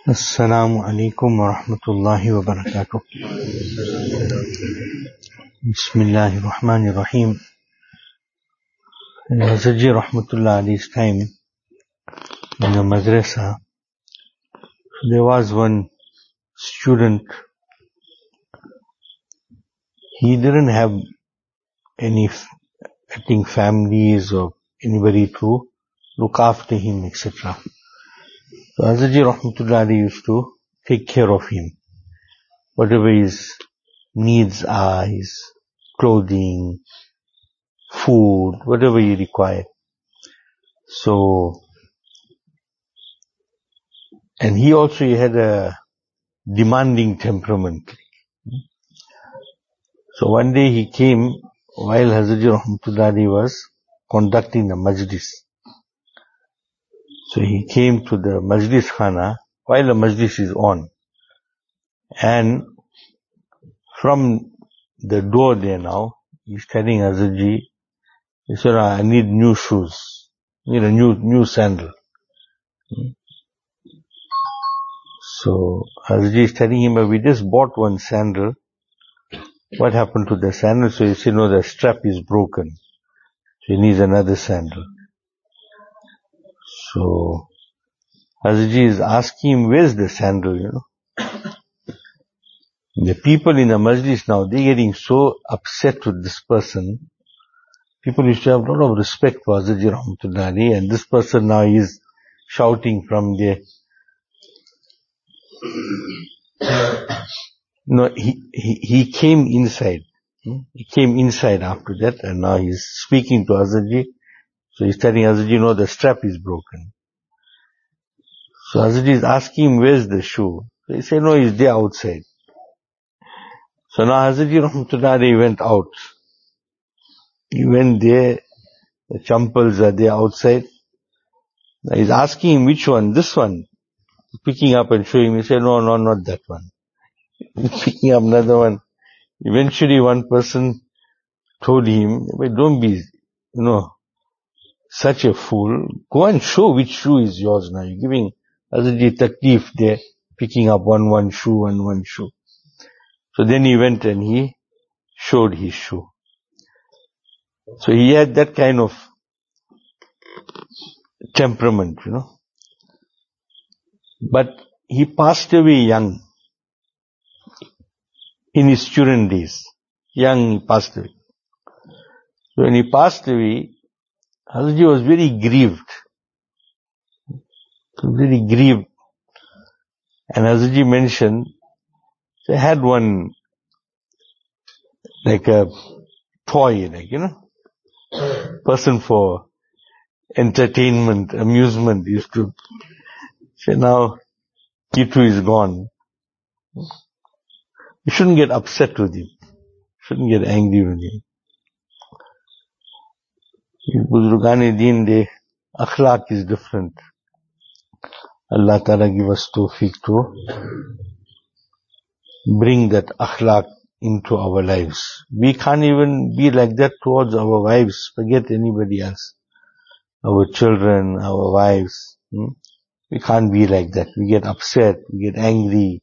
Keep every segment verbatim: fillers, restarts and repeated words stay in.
Assalamu alaikum wa rahmatullahi wa barakatuh. Bismillahir Rahmanir Rahim. In Hazratji Rahmatullah Ali's time in the madrasa, there was one student. He didn't have any, I think, families or anybody to look after him, et cetera. So Hazratji Rahmatullah Ali used to take care of him. Whatever his needs are, his clothing, food, whatever he required. So, and he also he had a demanding temperament. So one day he came while Hazratji Rahmatullah Ali was conducting the majlis. So he came to the majlis khana while the majlis is on. And from the door there now, he's telling Hazratji, he said, I need new shoes, I need a new, new sandal. So Hazratji is telling him, we just bought one sandal. What happened to the sandal? So he said, no, the strap is broken. So he needs another sandal. So Hazratji is asking him, where's the sandal, you know? The people in the majlis now, they're getting so upset with this person. People used to have a lot of respect for Hazratji Rahmatullah Ali, and this person now is shouting from there. No, he, he, he came inside. He came inside after that, and now he's speaking to Hazratji. So he's telling Hazratji, no, the strap is broken. So Hazratji is asking him, where's the shoe? So he said, no, it's there outside. So now Hazratji Rahmatullah Ali went out. He went there, the champals are there outside. Now he's asking him, which one? This one. Picking up and showing him. He said, no, no, not that one. Picking up another one. Eventually one person told him, well, don't be, you know, such a fool. Go and show which shoe is yours now. You're giving Hazratji taklif there, picking up one, one shoe and one shoe. So then he went and he showed his shoe. So he had that kind of temperament, you know. But he passed away young. In his student days. Young, he passed away. So when he passed away, Hazratji was very grieved. Very grieved. And Hazratji mentioned, they had one, like a toy, like, you know, person for entertainment, amusement, used to say, now, he too is gone. You shouldn't get upset with him. You shouldn't get angry with him. Buzrugani-e-Deen, the akhlaq is different. Allah Ta'ala give us tawfiq to bring that akhlaq into our lives. We can't even be like that towards our wives. Forget anybody else. Our children, our wives. Hmm? We can't be like that. We get upset, we get angry.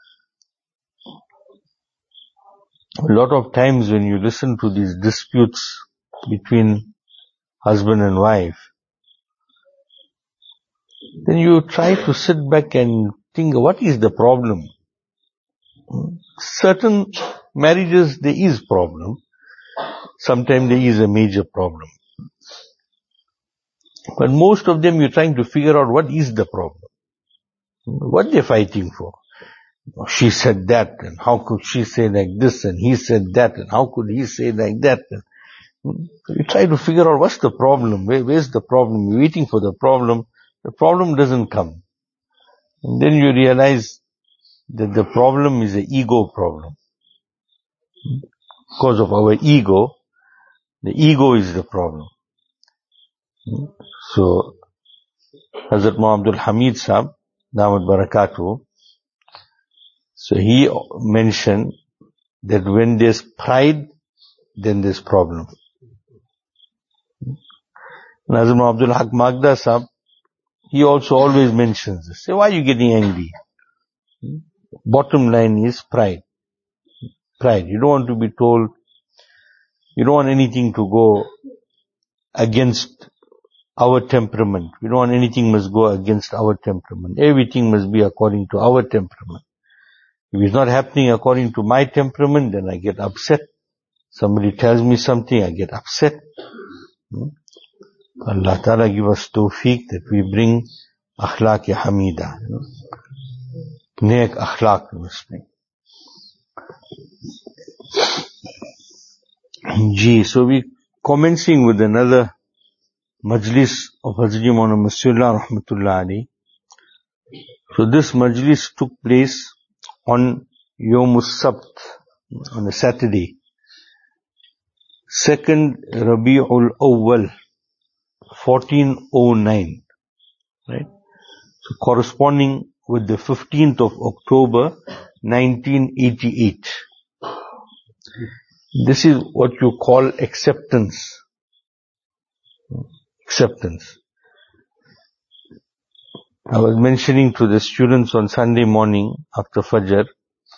A lot of times when you listen to these disputes between husband and wife, then you try to sit back and think, what is the problem? Certain marriages, there is problem. Sometimes there is a major problem. But most of them you're trying to figure out what is the problem. What they're fighting for. She said that, and how could she say like this, and he said that, and how could he say like that. You try to figure out what's the problem, Where, where's the problem, you're waiting for the problem, the problem doesn't come. And then you realize that the problem is an ego problem. Because of our ego, the ego is the problem. So, Hazrat Muhammad Hamid Sahab, Damat Barakatuh, so he mentioned that when there's pride, then there's problem. And Hazrat Abdul Haq Magda Sahab, he also always mentions this. Say, why are you getting angry? Bottom line is pride. Pride. You don't want to be told, you don't want anything to go against our temperament. We don't want anything must go against our temperament. Everything must be according to our temperament. If it's not happening according to my temperament, then I get upset. Somebody tells me something, I get upset. Hmm? Allah Ta'ala give us tawfiq that we bring akhlaq hamida. You know? Nek akhlaq we must bring. Gee, so we commencing with another majlis of Hazrat Maulana Masihullah Rahmatullah Ali. So this majlis took place on Yawm Sabt, on a Saturday, second Rabi'ul Awwal, fourteen oh nine, right? So corresponding with the fifteenth of October, nineteen eighty-eight. This is what you call acceptance. Acceptance. I was mentioning to the students on Sunday morning after Fajr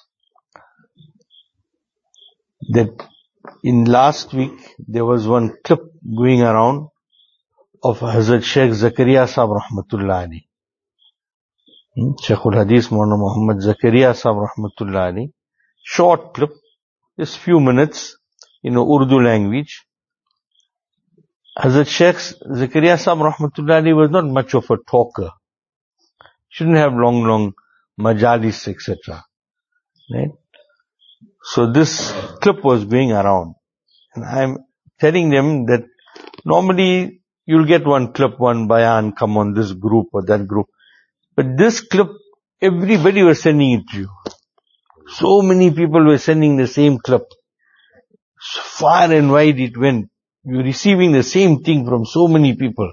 that in last week there was one clip going around of Hazrat Sheikh Zakaria Sahib Rahmatullah Ali. Hmm? Sheikhul Hadith Maulana Muhammad Zakaria Sahib Rahmatullah Ali. Short clip, just few minutes in Urdu language. Hazrat Sheikh Zakaria Sahib Rahmatullah Ali was not much of a talker. Shouldn't have long, long majalis, et cetera. Right? So this clip was going around. And I'm telling them that normally you'll get one clip, one bayan, come on this group or that group. But this clip, everybody was sending it to you. So many people were sending the same clip. Far and wide it went. You're receiving the same thing from so many people.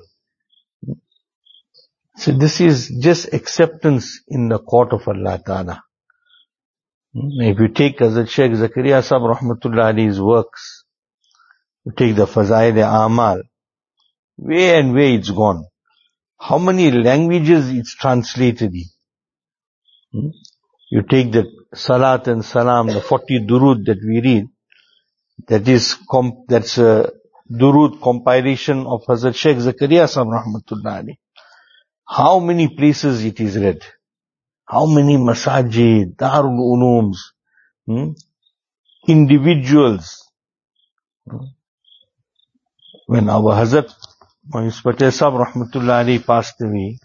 So this is just acceptance in the court of Allah Ta'ala. If you take Hazrat Sheikh Zakaria Sahib Rahmatullah Ali's works, you take the Fazail Amal, where and where it's gone. How many languages it's translated in. You take the Salat and Salam, the forty Durud that we read, that is, comp- that's a Durud compilation of Hazrat Sheikh Zakaria Sahib Rahmatullah Ali. How many places it is read? How many masajid, darul ulooms, hmm? individuals. When our Hazrat Moiz Patel Sahib Rahmatullah Ali passed away,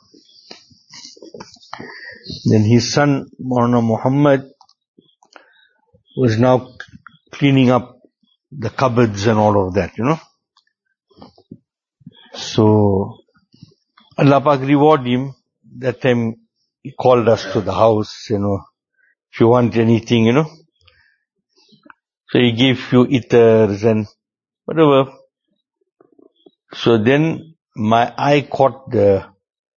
then his son Maulana Muhammad was now cleaning up the cupboards and all of that, you know. So Allah Pak reward him. That time he called us to the house, you know, if you want anything, you know. So he gave few itars and whatever. So then my eye caught the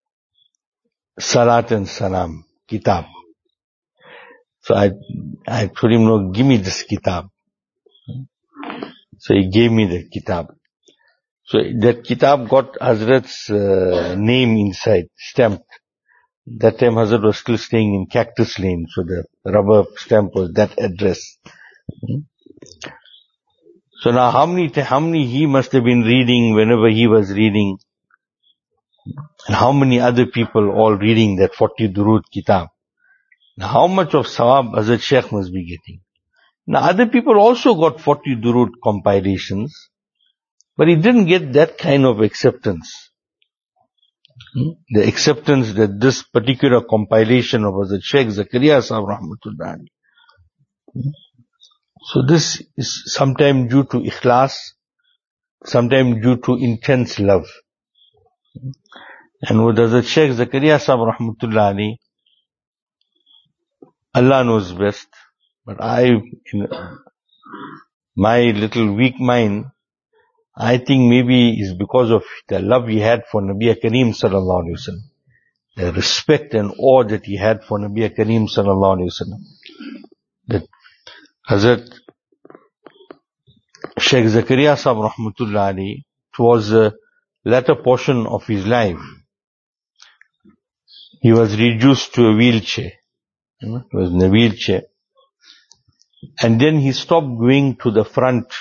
Salat and Salam kitab. So I, I told him, no, give me this kitab. So he gave me the kitab. So that kitab got Hazrat's uh, name inside, stamped. That time Hazrat was still staying in Cactus Lane, so the rubber stamp was that address. So now how many, how many he must have been reading whenever he was reading, and how many other people all reading that forty Durud kitab. Now how much of sawab Hazrat Sheikh must be getting? Now other people also got forty Durud compilations, but he didn't get that kind of acceptance. Hmm? The acceptance that this particular compilation of Hazrat Sheikh Zakaria Sahib Rahmatullah Ali. Hmm? So this is sometimes due to ikhlas, sometimes due to intense love. Hmm? And with Hazrat Sheikh Zakaria Sahib Rahmatullah Ali, Allah knows best, but I, in my little weak mind, I think maybe it's because of the love he had for Nabi Kareem Sallallahu Alaihi Wasallam, the respect and awe that he had for Nabi Kareem Sallallahu Alaihi Wasallam, that Hazrat Sheikh Zakaria Sahib Rahmatullah Ali, towards the latter portion of his life, he was reduced to a wheelchair. It was in a wheelchair. And then he stopped going to the front.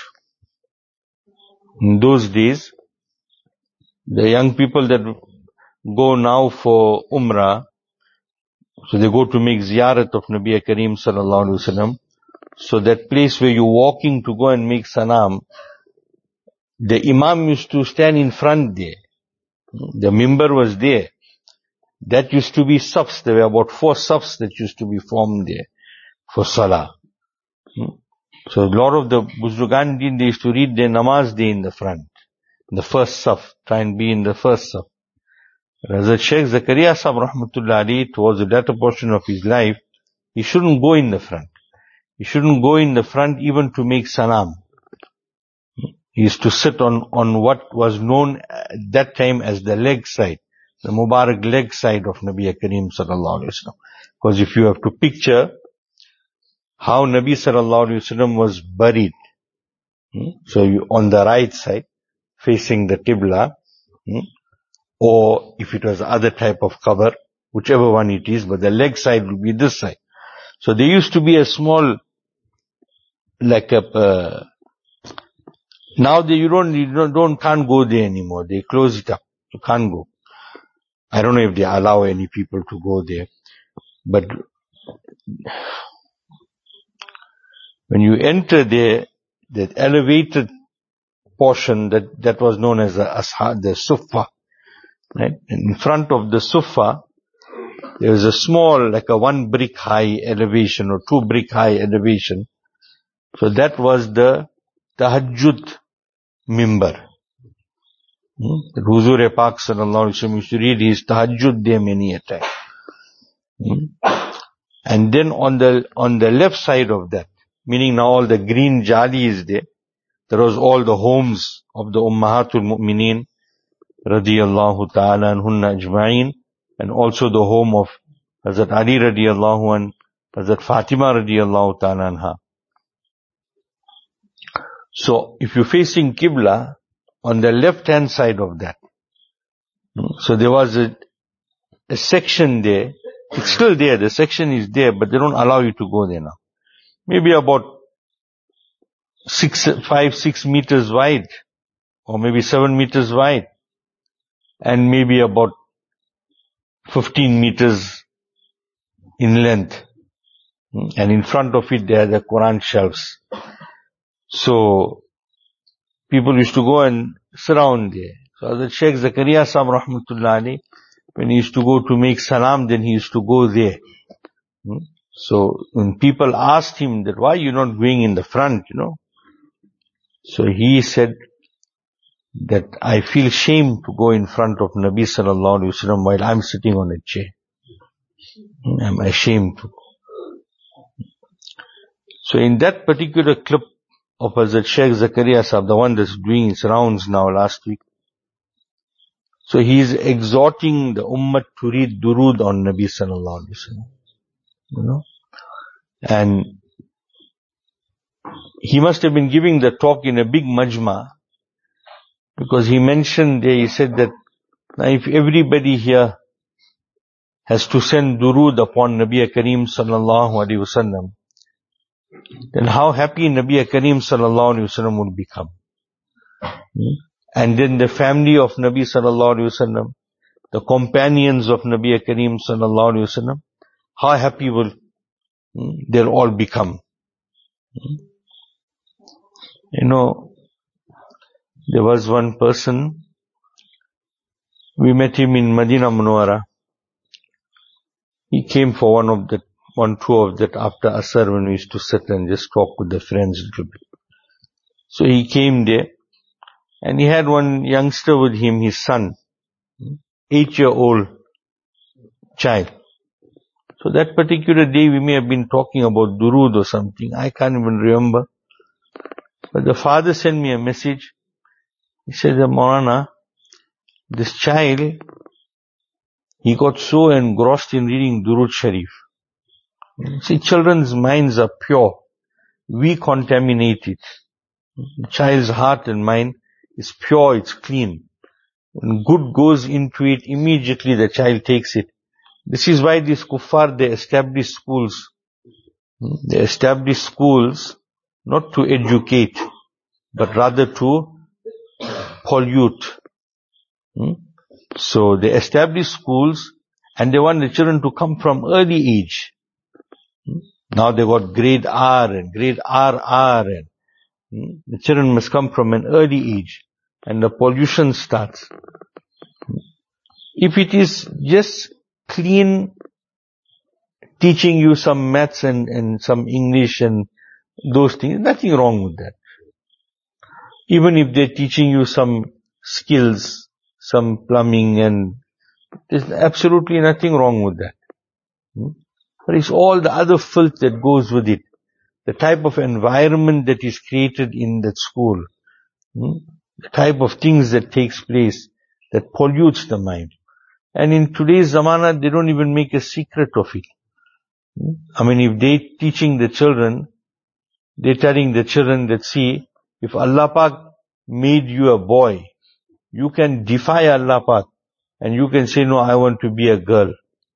In those days, the young people that go now for Umrah, so they go to make ziyarat of Nabi Kareem sallallahu alaihi wasallam. So that place where you're walking to go and make salam, the Imam used to stand in front there. The mimbar was there. That used to be safs. There were about four safs that used to be formed there for salah. So a lot of the Buzrugan din, they used to read their namaz there in the front, in the first saf, try and be in the first saf. Hazrat Shaykh Zakaria Sahib Rahmatullah Ali, towards the latter portion of his life, he shouldn't go in the front. He shouldn't go in the front even to make salam. He used to sit on, on what was known at that time as the leg side, the Mubarak leg side of Nabi Kareem sallallahu alaihi wasallam. Because if you have to picture how Nabi sallallahu alaihi wasallam was buried, so you on the right side, facing the Qibla, or if it was other type of cover, whichever one it is, but the leg side will be this side. So there used to be a small, like a, uh, now they, you don't, you don't, don't, can't go there anymore. They close it up. You can't go. I don't know if they allow any people to go there. But when you enter there, that elevated portion that, that was known as the ashab, the sufa, right? And in front of the sufa, there was a small, like a one brick high elevation or two brick high elevation. So that was the tahajjud mimbar. Hmm? The Huzur Pak sallallahu alaihi wasallam used to read his tahajjud there many a time. Hmm? And then on the, on the left side of that, meaning now all the green jali is there, there was all the homes of the Ummahatul Mu'mineen, radiyallahu ta'ala anhunna ajma'in, and also the home of Hazrat Ali radiyallahu an, Hazrat Fatima radiyallahu ta'ala anha. So, if you're facing Qibla, on the left hand side of that, so there was a, a section there, it's still there, the section is there, but they don't allow you to go there now. Maybe about six, five, six meters wide, or maybe seven meters wide, and maybe about fifteen meters in length. And in front of it there are the Quran shelves. So, people used to go and surround there. So, the Shaykh Zakaria Sahib Rahmatullah Ali, when he used to go to make salam, then he used to go there. So, when people asked him that, why you not going in the front, you know? So, he said that I feel shame to go in front of Nabi sallallahu alaihi wasallam while I'm sitting on a chair. I'm ashamed to go. So, in that particular clip of Hazrat Shaykh Zakaria Sahib, the one that's doing its rounds now last week, so he is exhorting the ummah to read durood on Nabi sallallahu alaihi wasallam. You know? And he must have been giving the talk in a big majma, because he mentioned there, he said that now if everybody here has to send durood upon Nabi Kareem sallallahu alaihi wasallam, then how happy Nabi Kareem sallallahu alaihi wasallam would become. Hmm? And then the family of Nabi sallallahu alaihi wasallam, the companions of Nabi Kareem sallallahu alaihi wasallam, how happy will hmm, they'll all become. Hmm? You know, there was one person, we met him in Madinah Munawwara. He came for one of the, one tour of that after Asr when we used to sit and just talk with the friends a little bit. So he came there, and he had one youngster with him, his son, eight-year-old child. So that particular day we may have been talking about durood or something, I can't even remember. But the father sent me a message. He said, Maulana, this child, he got so engrossed in reading Durood Sharif. See, children's minds are pure. We contaminate it. The child's heart and mind is pure, it's clean. When good goes into it, immediately the child takes it This is why these kuffar, they establish schools. They establish schools not to educate, but rather to pollute. So they establish schools and they want the children to come from early age. Now they got grade R and grade R R, and the children must come from an early age, and the pollution starts. If it is just clean teaching you some maths and, and some English and those things, nothing wrong with that. Even if they're teaching you some skills, some plumbing, and there's absolutely nothing wrong with that. But it's all the other filth that goes with it. The type of environment that is created in that school. The type of things that takes place that pollutes the mind. And in today's zamana, they don't even make a secret of it. I mean, if they're teaching the children, they're telling the children that, see, if Allah Pak made you a boy, you can defy Allah Pak and you can say, no, I want to be a girl.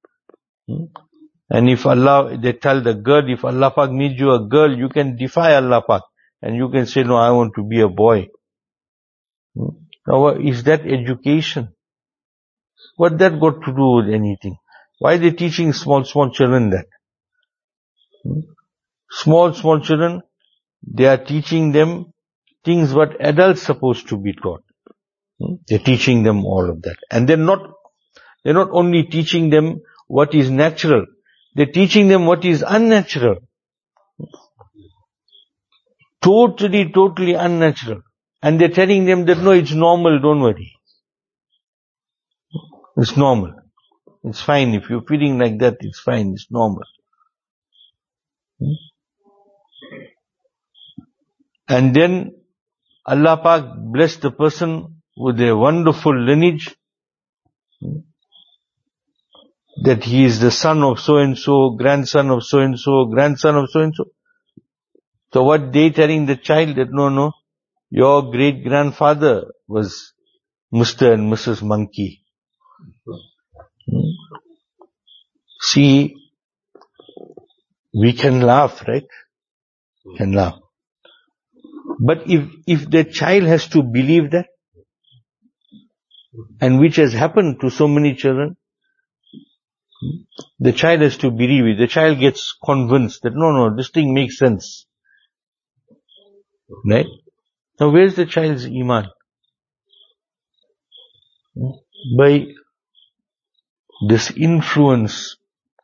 And if Allah, they tell the girl, if Allah Pak made you a girl, you can defy Allah Pak and you can say, no, I want to be a boy. Now, is that education? What that got to do with anything? Why are they teaching small, small children that? Small, small children, they are teaching them things what adults supposed to be taught. They're teaching them all of that. And they're not, they're not only teaching them what is natural, they're teaching them what is unnatural. Totally, totally unnatural. And they're telling them that no, it's normal, don't worry. It's normal. It's fine. If you're feeling like that, it's fine, it's normal. And then Allah Pak blessed the person with a wonderful lineage, that he is the son of so-and-so, grandson of so-and-so, grandson of so-and-so. So what they telling the child that no, no, your great-grandfather was Mister and Missus Monkey. See, we can laugh, right? We can laugh. But if, if the child has to believe that, and which has happened to so many children, the child has to believe it. The child gets convinced that no, no, this thing makes sense. Right? Now where's the child's iman? By this influence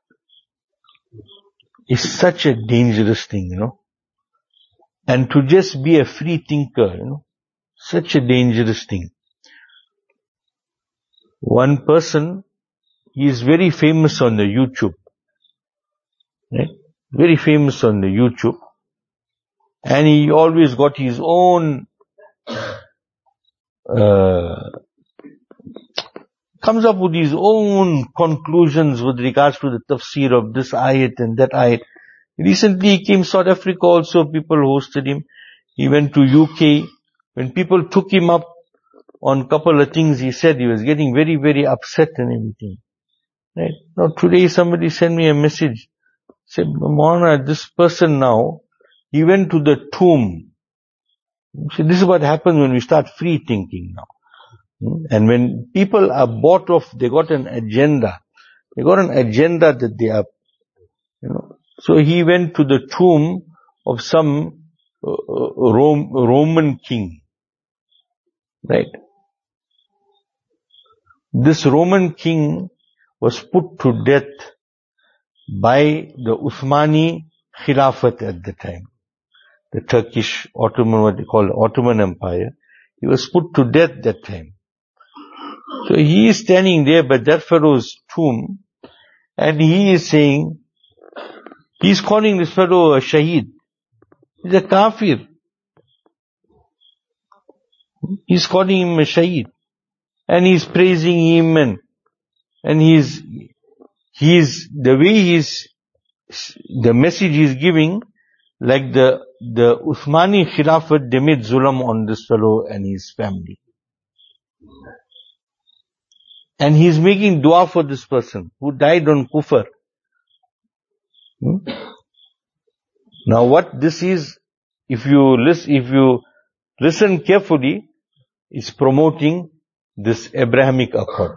is such a dangerous thing, you know. And to just be a free thinker, you know, such a dangerous thing. One person, he is very famous on the YouTube. Right? Very famous on the YouTube. And he always got his own, uh, comes up with his own conclusions with regards to the tafsir of this ayat and that ayat. Recently he came to South Africa also, people hosted him. He went to U K. When people took him up on a couple of things he said, he was getting very, very upset and everything. Right? Now today somebody sent me a message. Said, Maulana, this person now, he went to the tomb. See, this is what happens when we start free thinking now. And when people are bought off, they got an agenda. They got an agenda that they are, you know. So he went to the tomb of some uh, Rome, Roman king. Right? This Roman king was put to death by the Uthmani Khilafat at the time. The Turkish Ottoman, what they call the Ottoman Empire. He was put to death that time. So he is standing there by that fellow's tomb, and he is saying, he is calling this fellow a shaheed. He's a kafir. He's calling him a shaheed. And he's praising him, and, and he's, he's, the way he's, the message he's giving, like the, the Uthmani Khilafat, they made zulam on this fellow and his family. And he is making dua for this person who died on kufr. Hmm? Now what this is, if you listen, if you listen carefully, is promoting this Abrahamic Accord.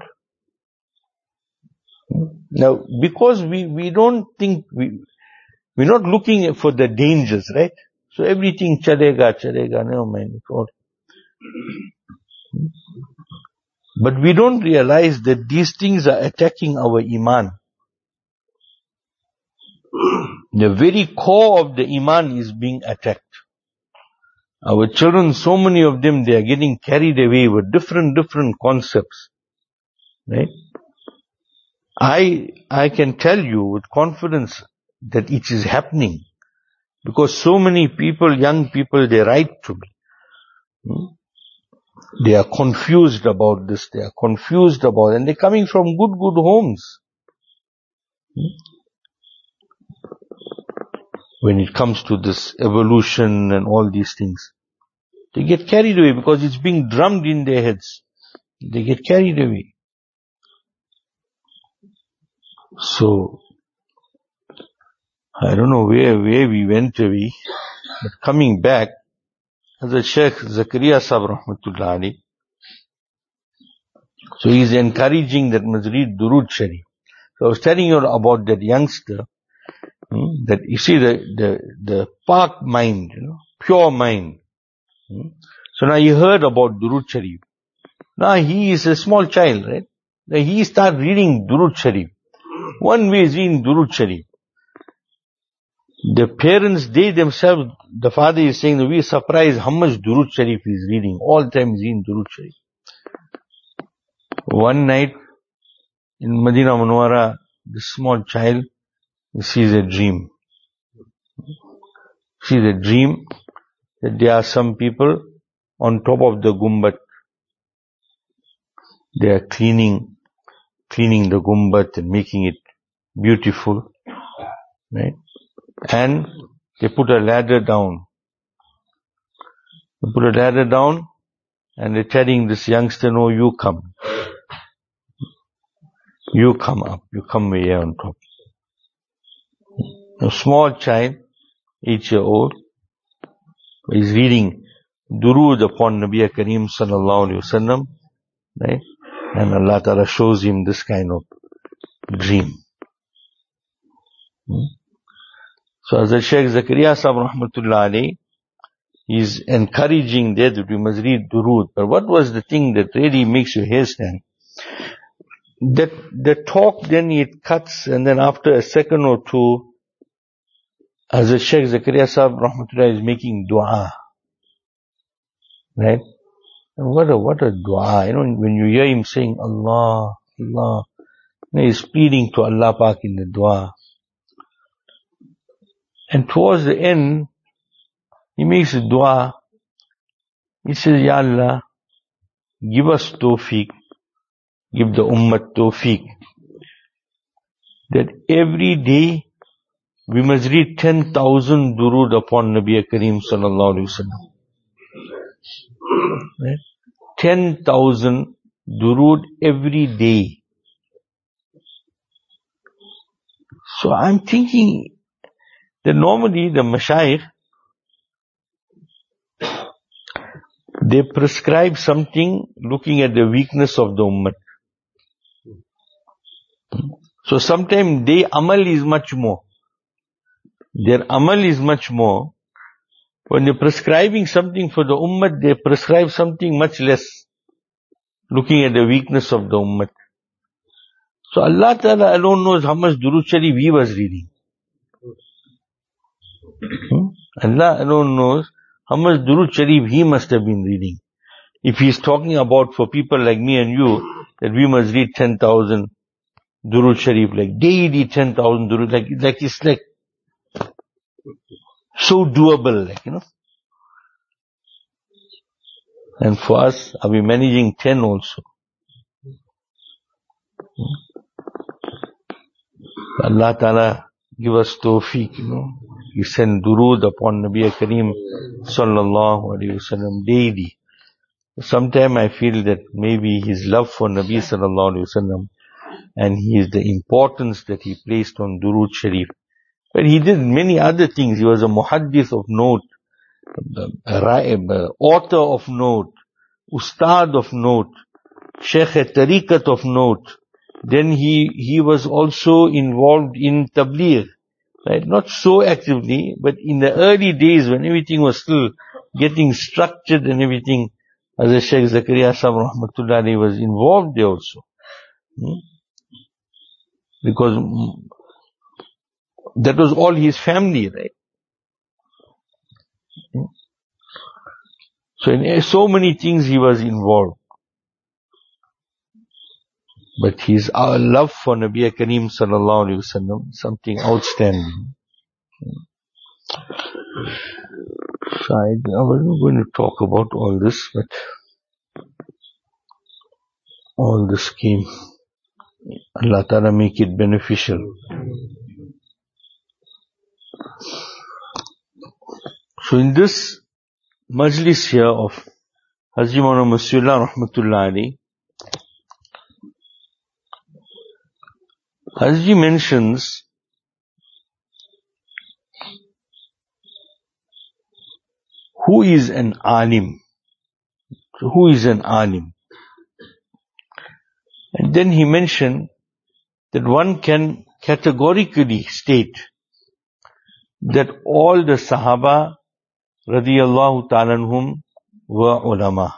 Hmm? Now, because we, we don't think, we, we're not looking for the dangers, right? So everything chalega, chalega, no man, it's all. But we don't realize that these things are attacking our iman. The very core of the iman is being attacked. Our children, so many of them, they are getting carried away with different, different concepts. Right? I, I can tell you with confidence that it is happening. Because so many people, young people, they write to me. Hmm? They are confused about this, they are confused about, and they're coming from good, good homes. Hmm? When it comes to this evolution and all these things, they get carried away because it's being drummed in their heads. They get carried away. So, I don't know where, where we went away, but coming back, Hazrat Sheikh Zakaria Sahib Rahmatullah Ali, so he's encouraging that must read Durood Sharif. So I was telling you about that youngster, hmm, that you see the, the, the Pak mind, you know, pure mind. Hmm. So now he heard about Durood Sharif. Now he is a small child, right? Now he started reading Durood Sharif. One way is reading Durood Sharif. The parents, they themselves, the father is saying that we are surprised how much Durood Sharif he is reading. All the time he's reading Durood Sharif. One night in Medina Munawwara, this small child, he sees a dream. He sees a dream that there are some people on top of the Gumbat. They are cleaning, cleaning the Gumbat and making it beautiful. Right? And they put a ladder down. They put a ladder down and they're telling this youngster, no, you come. You come up. You come here on top. A small child, eight year old, is reading Durood upon Nabi Kareem sallallahu alayhi wasallam, right? And Allah Ta'ala shows him this kind of dream. Hmm? So as the Shaykh Zakaria Sahib Rahmatullah alayhi, he's encouraging that we must read Durood. But what was the thing that really makes your hair stand? That the talk, then it cuts, and then after a second or two, as the Shaykh Zakaria Sahib Rahmatullah is making dua. Right? And what a, what a dua. You know, when you hear him saying Allah, Allah, you know, he's pleading to Allah Pak in the dua. And towards the end, he makes a dua. He says, Ya Allah, give us tawfiq, give the ummah tawfiq, that every day we must read ten thousand durood upon Nabi Kareem sallallahu alayhi wa sallam. Right? ten thousand durood every day. So I'm thinking that normally the mashayikh, they prescribe something looking at the weakness of the ummah. So sometimes their amal is much more. Their amal is much more. When they're prescribing something for the ummah, they prescribe something much less, looking at the weakness of the ummah. So Allah Ta'ala alone knows how much Durood Sharif he was reading. Hmm? Allah alone knows how much Durood Sharif he must have been reading. If he is talking about for people like me and you, that we must read ten thousand Durood Sharif, like daily ten thousand Durood, like, like it's like so doable, like, you know. And for us, are we managing ten also? Allah Ta'ala give us tawfiq, you know. He send durood upon Nabi Kareem sallallahu alayhi wa sallam daily. Sometimes I feel that maybe his love for Nabi sallallahu alaihi wasallam and his the importance that he placed on Durood Sharif. But he did many other things. He was a muhaddith of note, a author of note, ustad of note, sheikh tariqat of note. Then he, he was also involved in tabligh, right? Not so actively, but in the early days when everything was still getting structured and everything, as Sheikh Zakaria Sahib Rahmatullah Alayhi was involved there also. Hmm? Because that was all his family, right? Hmm? So in so many things he was involved. But his our love for Nabi Kareem sallallahu alaihi wasallam, something outstanding. So I, I wasn't going to talk about all this, but all this came. Allah Ta'ala make it beneficial. So in this majlis here of Haji Maulana Masihullah Rahmatullah Alayhi, Haji mentions who is an alim. So who is an alim? And then he mentioned that one can categorically state that all the Sahaba radiyallahu ta'ala anhum were ulama.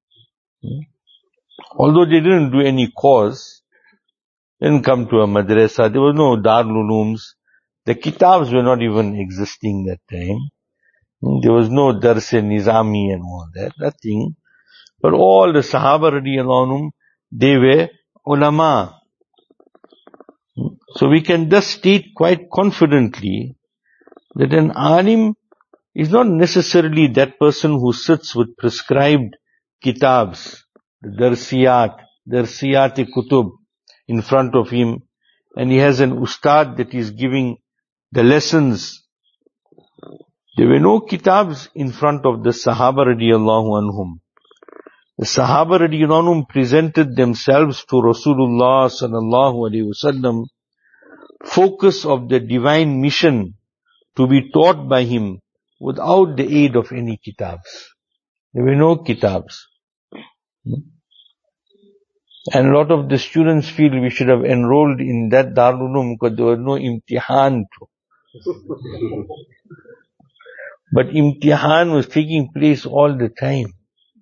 Although they didn't do any course, didn't come to a madrasa, there was no Darul Ulooms, the kitabs were not even existing that time. There was no Dars-e-Nizami and all that, nothing. But all the Sahaba radiyallahu anhum, they were ulama. So we can thus state quite confidently that an alim is not necessarily that person who sits with prescribed kitabs, the darsiyat, darsiyat-e-kutub in front of him, and he has an ustad that is giving the lessons. There were no kitabs in front of the Sahaba radiyallahu anhum. The Sahaba radiyallahu anhum presented themselves to Rasulullah sallallahu alaihi wasallam, focus of the divine mission to be taught by him without the aid of any kitabs. There were no kitabs. And a lot of the students feel we should have enrolled in that Darul Uloom because there was no imtihan too. But imtihan was taking place all the time.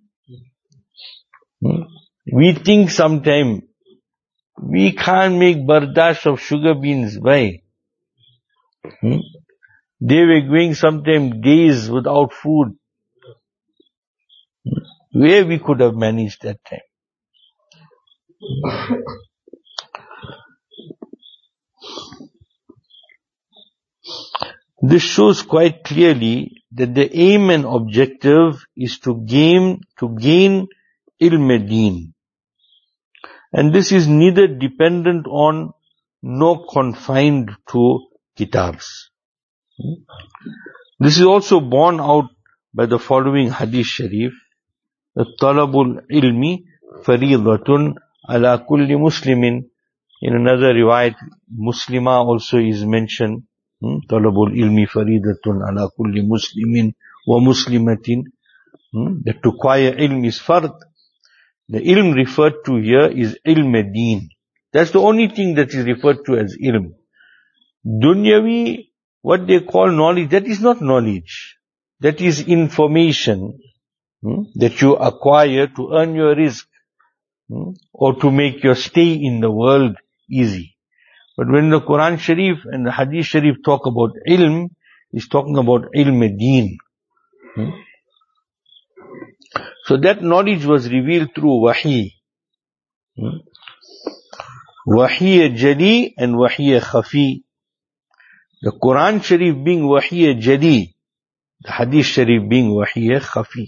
Hmm? We think sometime we can't make bardash of sugar beans. Why? Hmm? They were going sometime days without food. Where we could have managed that time. This shows quite clearly that the aim and objective is to gain, to gain ilm-e-deen. And this is neither dependent on nor confined to kitabs. This is also borne out by the following hadith sharif. Talabul ilmi faridatun ala kulli muslimin. In another riwayat, Muslima also is mentioned. Talabul ilmi faridatun ala kulli muslimin wa muslimatin. That to acquire ilm is fard. The ilm referred to here is ilm-e-deen. That's the only thing that is referred to as ilm. Dunyavi, what they call knowledge, that is not knowledge. That is information hmm, that you acquire to earn your rizq hmm, or to make your stay in the world easy. But when the Quran Sharif and the Hadith Sharif talk about ilm, it's talking about ilm-e-deen. Hmm. So that knowledge was revealed through wahi. Hmm. Wahi-e-jali and wahi-e-khafi. The Quran Sharif being wahi-e-jali, the Hadith Sharif being wahi-e-khafi.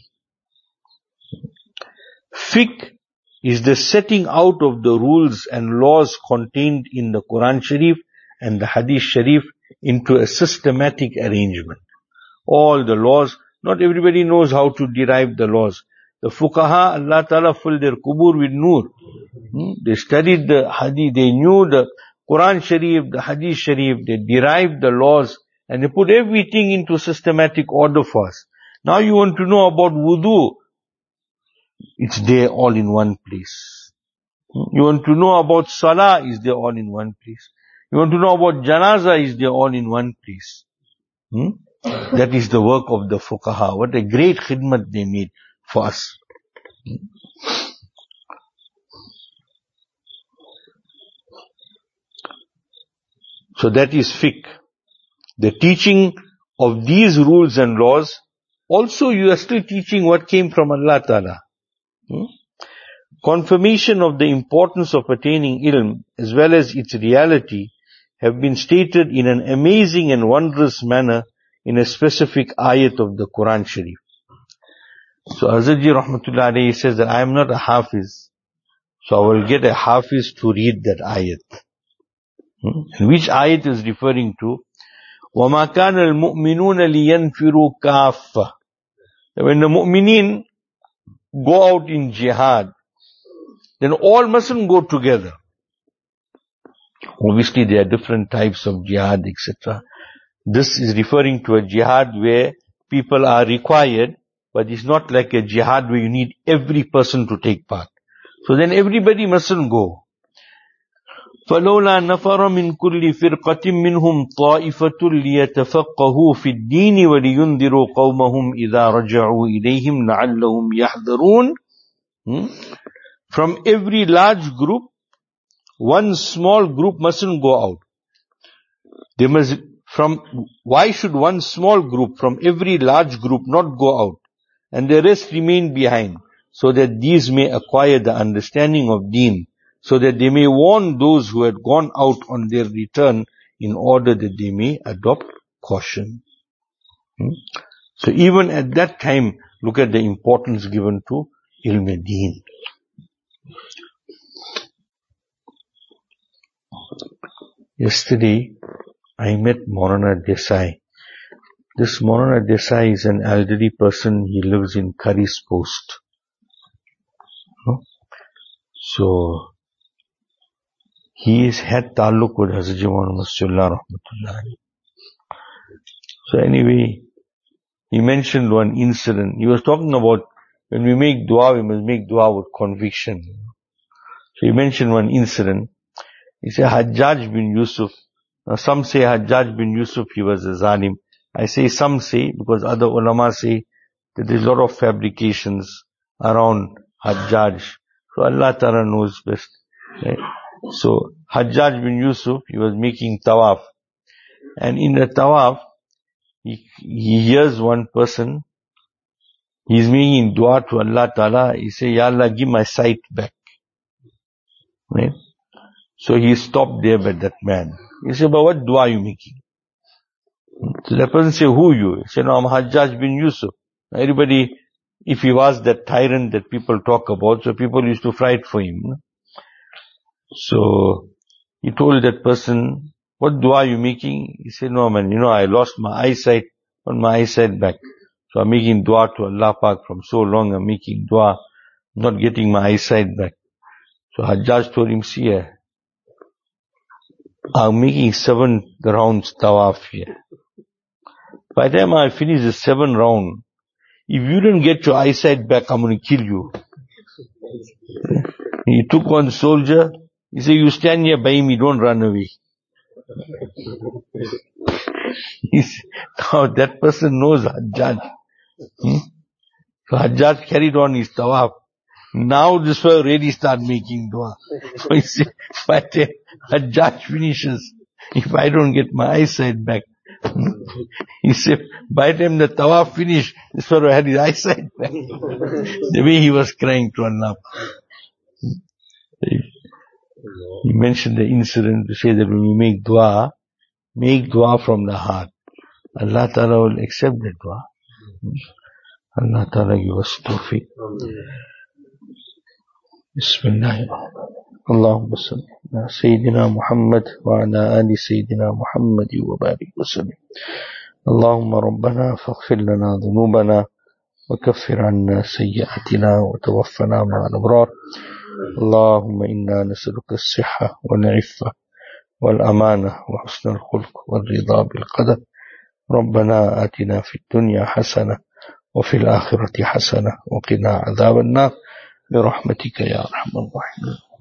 Fiqh is the setting out of the rules and laws contained in the Quran Sharif and the Hadith Sharif into a systematic arrangement. All the laws, not everybody knows how to derive the laws, The fuqaha, Allah Ta'ala filled their qubur with nur. Hmm? They studied the hadith, they knew the Quran Sharif, the Hadith Sharif, they derived the laws, and they put everything into systematic order for us. Now you want to know about wudu, it's there all in one place. You want to know about salah, is there all in one place. You want to know about janaza, is there all in one place. Hmm? That is the work of the fuqaha. What a great khidmat they made for us. So that is fiqh. The teaching of these rules and laws, also you are still teaching what came from Allah Ta'ala. Hmm? Confirmation of the importance of attaining ilm as well as its reality have been stated in an amazing and wondrous manner in a specific ayat of the Quran Sharif. So Hazrat Ji Rahmatullah Alayhi says that I am not a hafiz, so I will get a hafiz to read that ayat. Hmm? And which ayat is referring to? وَمَا كَانَ الْمُؤْمِنُونَ لِيَنْفِرُوا كَافَّةً. When the mu'mineen go out in jihad, then all mustn't go together. Obviously there are different types of jihad, et cetera. This is referring to a jihad where people are required, but it's not like a jihad where you need every person to take part. So then everybody mustn't go. فَلَوْلَا نَفَرَ مِنْ كُلِّ فِرْقَةٍ مِّنْهُمْ طَائِفَةٌ لِيَتَفَقَّهُوا فِي الدِّينِ وَلِيُنْذِرُوا قَوْمَهُمْ إِذَا رَجَعُوا إِلَيْهِمْ لَعَلَّهُمْ يَحْذَرُونَ. Hmm? From every large group, one small group mustn't go out. They must, from, why should one small group from every large group not go out and the rest remain behind, so that these may acquire the understanding of deen, so that they may warn those who had gone out on their return, in order that they may adopt caution. Hmm? So even at that time, look at the importance given to ilm-e-deen. Yesterday, I met Maulana Desai. This Maulana Desai is an elderly person. He lives in Curry's Post. So, he has had taluk with Hazrat Maulana Masjidullah Rahmatullah. So anyway, he mentioned one incident. He was talking about when we make dua, we must make dua with conviction. So he mentioned one incident. He said Hajjaj bin Yusuf. Now some say Hajjaj bin Yusuf, he was a zalim. I say some say, because other ulama say that there's a lot of fabrications around Hajjaj. So Allah Ta'ala knows best. Right? So Hajjaj bin Yusuf, he was making tawaf. And in the tawaf, he, he hears one person, he's making dua to Allah Ta'ala. He say, Ya Allah, give my sight back. Right? So he stopped there by that man. He said, but what dua are you making? So that person said, who are you? He said, no, I'm Hajjaj bin Yusuf. Everybody, if he was that tyrant that people talk about, so people used to fight for him. So he told that person, what dua are you making? He said, no man, you know, I lost my eyesight, on my eyesight back. So I'm making dua to Allah Pak from so long, I'm making dua, not getting my eyesight back. So Hajjaj told him, see, I'm making seven rounds tawaf here. By the time I finish the seven round, if you don't get your eyesight back, I'm going to kill you. He took one soldier, he said, you stand here by me, don't run away. Now that person knows Hajjaj. Hmm? So Hajjaj carried on his tawaf. Now this fellow really start making dua. So he said, by the time Hajjaj finishes, if I don't get my eyesight back, he said, by the time the tawaf finished, this fellow had his eyesight back. The way he was crying to Allah. He mentioned the incident to say that when you make dua, make dua from the heart. Allah Ta'ala will accept that dua. Allah Ta'ala give us tawfiq. Bismillahirrahmanirrahim. Allahumma salli ala Sayyidina Muhammad wa ala ali Sayyidina Muhammad wa barik wa sallim. Allahumma Rabbana faghfir lana dhunubana وكفر عنا سيئاتنا وتوفنا مع الأبرار. اللهم إنا نسألك الصحة والعفة والأمانة وحسن الخلق والرضا بالقدر. ربنا آتنا في الدنيا حسنة وفي الآخرة حسنة وقنا عذاب النار برحمتك يا أرحم الراحمين.